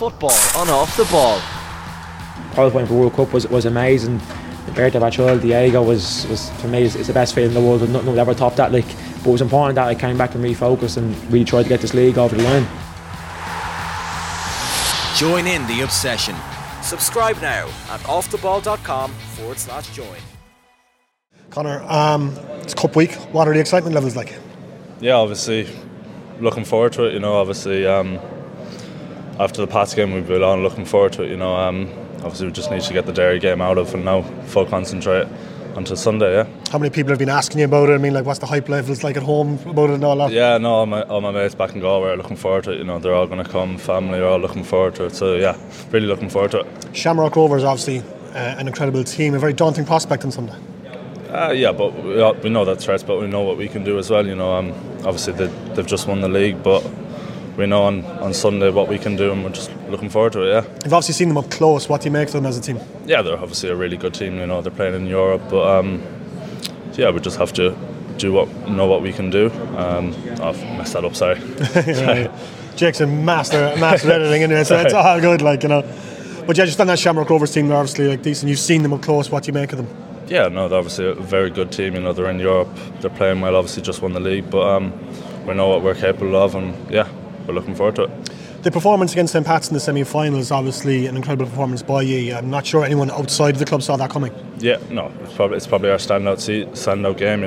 football on Off the Ball. Qualifying for World Cup was amazing. The birth of our child Diego was for me is the best feeling in the world. Nothing will ever top that. But it was important that I came back and refocused and really tried to get this league over the line. Join in the obsession. Subscribe now at offtheball.com/join. Conor, it's Cup week. What are the excitement levels like? Yeah, obviously looking forward to it. Obviously after the Pats game we've been on looking forward to it. Obviously we just need to get the Derry game out of and now full concentrate until Sunday. Yeah. How many people have been asking you about it? I mean, what's the hype levels like at home about it and all that? Yeah, no, all my mates back in Galway are looking forward to it. They're all going to come. Family are all looking forward to it. So yeah, really looking forward to it. Shamrock Rovers obviously an incredible team, a very daunting prospect on Sunday. Yeah, but we know that threats, but we know what we can do as well. Obviously they've just won the league, but we know on Sunday what we can do, and we're just looking forward to it. Yeah. You've obviously seen them up close. What do you make of them as a team? Yeah, they're obviously a really good team. They're playing in Europe, but yeah, we just have to know what we can do. I've messed that up. Sorry. Jake's a master editing in there, so it's all good. But yeah, just on that Shamrock Rovers team, they're obviously decent. You've seen them up close. What do you make of them? Yeah, no, they're obviously a very good team. They're in Europe. They're playing well. Obviously, just won the league, but we know what we're capable of, and yeah, we're looking forward to it. The performance against St. Pat's in the semi-finals, obviously an incredible performance by you. I'm not sure anyone outside of the club saw that coming. Yeah, no, it's probably our standout game.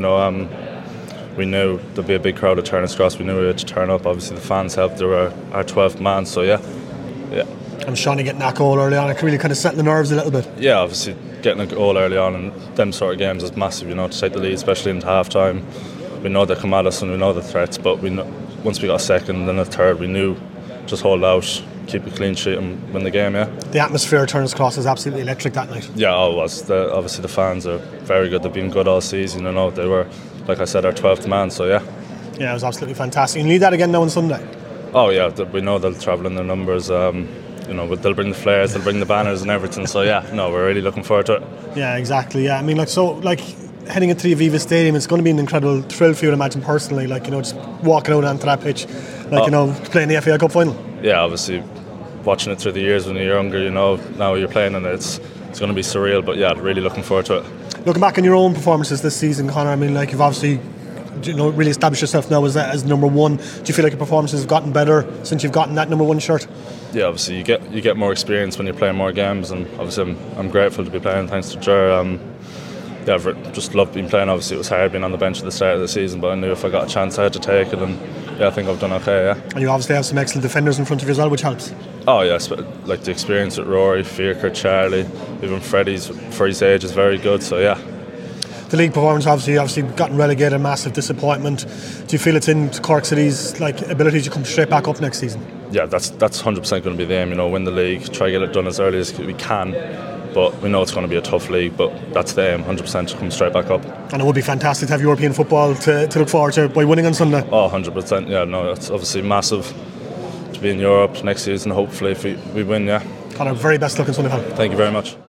We knew there'd be a big crowd at Turner's Cross. We knew we had to turn up. Obviously, the fans helped. They were our 12th man, so yeah. I'm Shawnee getting that goal early on. It really kind of set the nerves a little bit. Yeah, obviously getting a goal early on and them sort of games is massive. To take the lead, especially into half time. We know they come at us and we know the threats, but once we got a second and a third, we knew just hold out, keep a clean sheet and win the game. Yeah. The atmosphere at Turner's Cross was absolutely electric that night. Yeah, it was. Obviously the fans are very good. They've been good all season. They were, like I said, our 12th man. So yeah. Yeah, it was absolutely fantastic. You need that again now on Sunday. Oh yeah, we know they'll travel in their numbers. They'll bring the flares, they'll bring the banners and everything. So yeah, no, we're really looking forward to it. Yeah, exactly. Yeah, I mean, heading into the Aviva Stadium, it's going to be an incredible thrill for you to imagine personally. Just walking out onto that pitch, playing the FA Cup final. Yeah, obviously, watching it through the years when you're younger, now you're playing and it's going to be surreal. But yeah, really looking forward to it. Looking back on your own performances this season, Conor, I mean, you've obviously really established yourself now as number one. Do you feel like your performances have gotten better since you've gotten that number one shirt? Yeah, obviously you get more experience when you're playing more games, and obviously I'm grateful to be playing thanks to Ger. Yeah, I've just loved being playing. Obviously it was hard being on the bench at the start of the season, but I knew if I got a chance I had to take it, and yeah, I think I've done okay. Yeah. And you obviously have some excellent defenders in front of you as well, which helps. Oh yes, like the experience with Rory, Fiacre, Charlie, even Freddie's for his age is very good. So yeah. The league performance obviously gotten relegated, massive disappointment. Do you feel it's in Cork City's ability to come straight back up next season? Yeah, that's 100% going to be the aim. Win the league, try to get it done as early as we can. But we know it's going to be a tough league, but that's the aim, 100% to come straight back up. And it would be fantastic to have European football to look forward to by winning on Sunday. Oh, 100%. Yeah, no, it's obviously massive to be in Europe next season. Hopefully, if we win, yeah. Conor, very best luck on Sunday. Thank you very much.